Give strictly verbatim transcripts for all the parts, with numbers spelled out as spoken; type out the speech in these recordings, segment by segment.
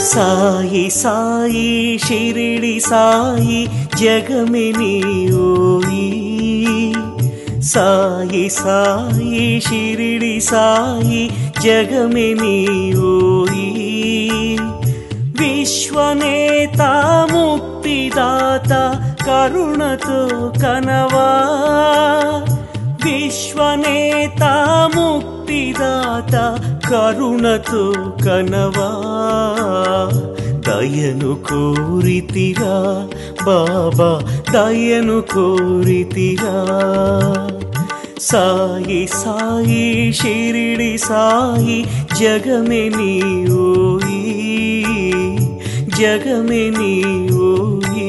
సాయి సాయి షిరిడి సాయి జగమే నీవోయి సాయి సాయి షిరిడి సాయి జగమే నీవోయి విశ్వనేత ముక్తిదాత కరుణతో కనవా విశ్వనేత ముక్తిదాత కరుణతో కనవా దయను కోరితిరా బాబా దయను కోరితిరా సాయి సాయి షిరిడి సాయి జగమే నీవోయి జగమే నీవోయి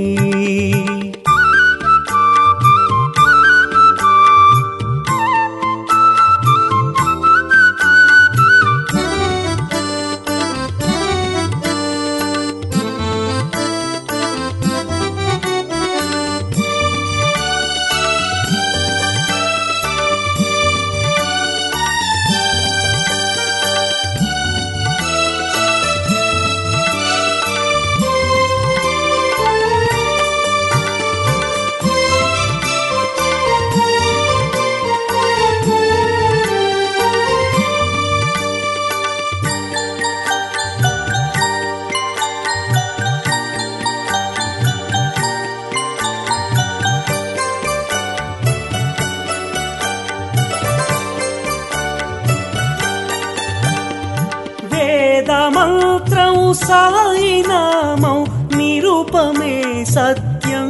వేదమంత్రం సాయి నామం నిరూపమే సత్యం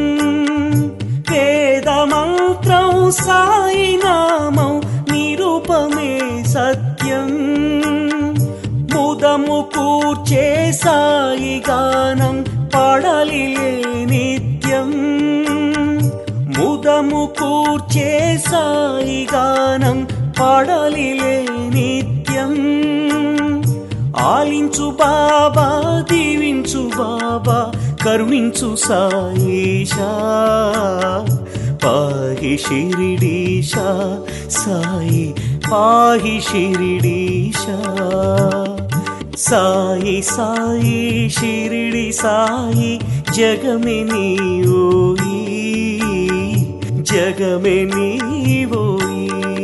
వేదమంత్రం సాయి నామం నిరూపమే సత్యం ముదము కూర్చే సాయి గానం పాడలిలే నిత్యం ముదము కూర్చే సాయి గానం పాడలిలే నిత్యం ఆలించు బాబా దీవించు బాబా కరుణించు సాయిషా పాహి షిరిడీశా సాయి పాహి షిరిడీశా సాయి సాయి షిరిడి సాయి జగమే నీవోయి జగమే నీవోయి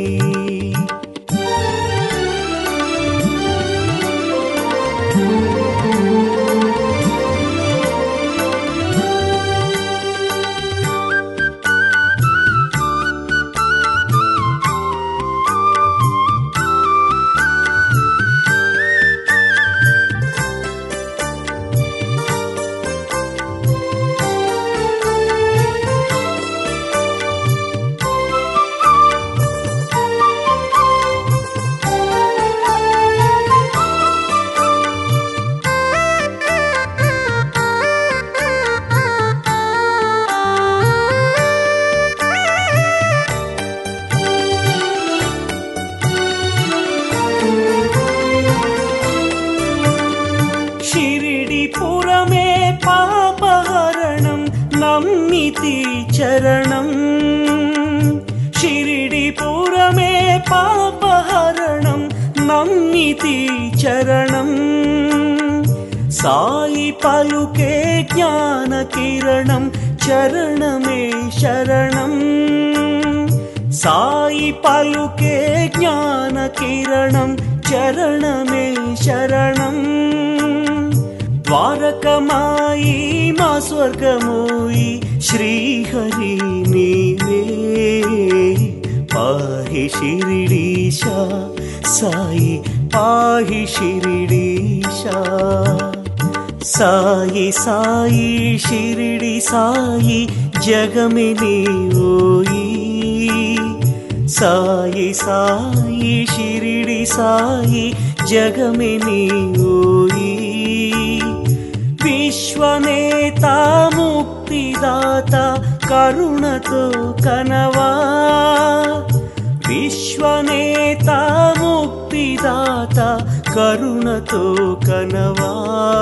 షిరిడిపురమే పాపహరణం నమ్మితి చరణం షిరిడిపురమే పాపహరణం నమ్మితి చరణం సాయి పలుకే జ్ఞాన కిరణం చరణమే శరణం సాయి పలుకే జ్ఞాన కిరణం చరణమే శరణం ద్వారకమాయి మా స్వర్గమోయి శ్రీహరి నీవే పాహి షిరిడీశా సాయి పాహి షిరిడీశా సాయి సాయి షిరిడి సాయి జగమే నీవోయి సాయి సాయి షిరిడి సాయి జగమే నీవోయి విశ్వనేత ముక్తిదాత కరుణతో కనవా విశ్వనేత ముక్తిదాత కరుణతో కనవా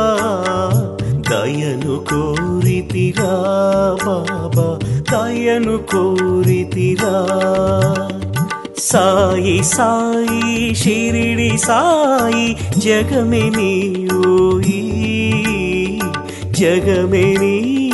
దయను కోరితిరా బాబా దయను కోరితిరా సాయి సాయి షిరిడి సాయి జగమే నీ ఓయి జగమే నీ